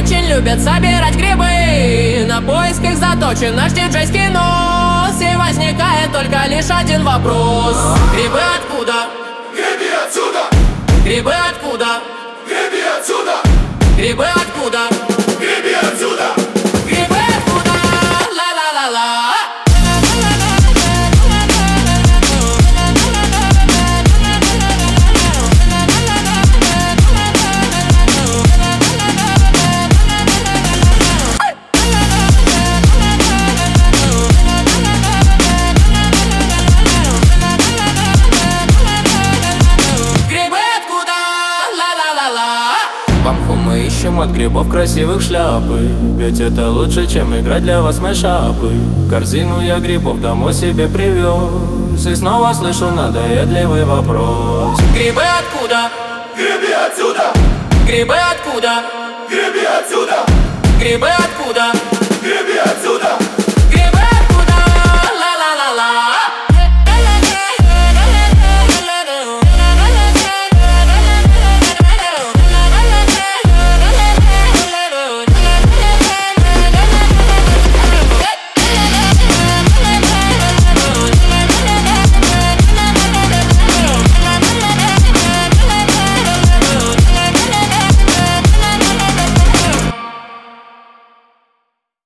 очень любят собирать грибы. На поиск их заточен наш диджейский нос. И возникает только лишь один вопрос: грибы откуда? Греби отсюда! Грибы откуда? Греби отсюда! Грибы откуда? Греби отсюда! Грибы откуда? Ла-ла-ла-ла. В Амху мы ищем от грибов красивых шляпы, ведь это лучше, чем играть для вас мэшапы. Корзину я грибов домой себе привез, и снова слышу надоедливый вопрос: грибы откуда? Греби отсюда! Грибы откуда? Греби отсюда! Грибы откуда?